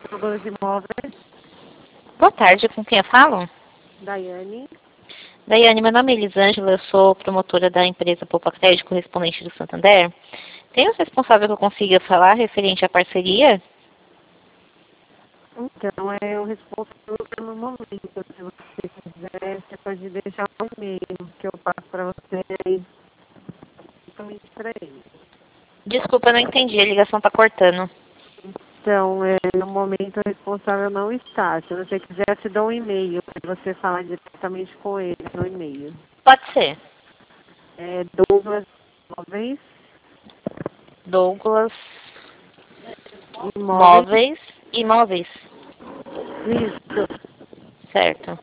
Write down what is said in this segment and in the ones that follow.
Douglas Imóveis. Boa tarde, com quem eu falo? Daiane. Daiane, meu nome é Elisângela, eu sou promotora da empresa Poupa Crédito, correspondente do Santander. Tem um responsável que eu consiga falar referente à parceria? Então, é o responsável pelo momento. Se você quiser, você pode deixar um e-mail que eu passo para você aí. Principalmente para ele. Desculpa, eu não entendi, a ligação tá cortando. Então, no momento o responsável não está. Se você quiser, eu te dou um e-mail para você falar diretamente com ele no e-mail. Pode ser. É Douglas Imóveis. Douglas Imóveis. Imóveis. Isso. Certo.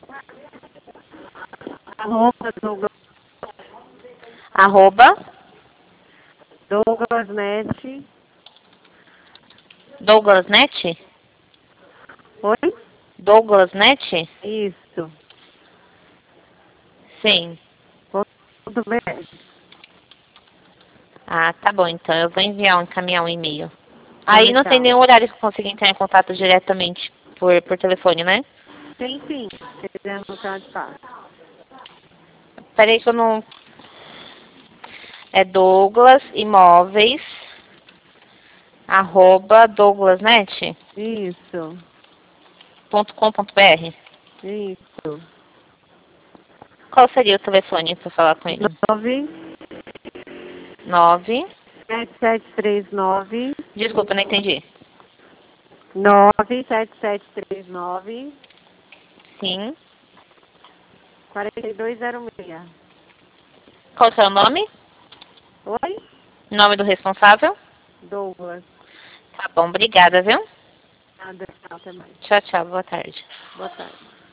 Arroba Douglas, Arroba Douglasnet. Douglasnet? Oi? Douglasnet? Isso. Sim. Ponto BR. Ah, tá bom, então eu vou encaminhar um e-mail. Tá Aí não tem legal. nenhum horário que eu consiga entrar em contato diretamente por telefone, né? Tem sim. Se quiser anotar, tá. Peraí que eu não... É Douglas Imóveis, arroba douglasnet.com.br. Isso. Isso. Qual seria o telefone para falar com ele? 9... 97739. Desculpa, não entendi. 97739. Sim. 4206. Qual o seu nome? Oi? Nome do responsável? Douglas. Tá bom, obrigada, viu? Nada, até mais. Tchau, tchau, boa tarde. Boa tarde.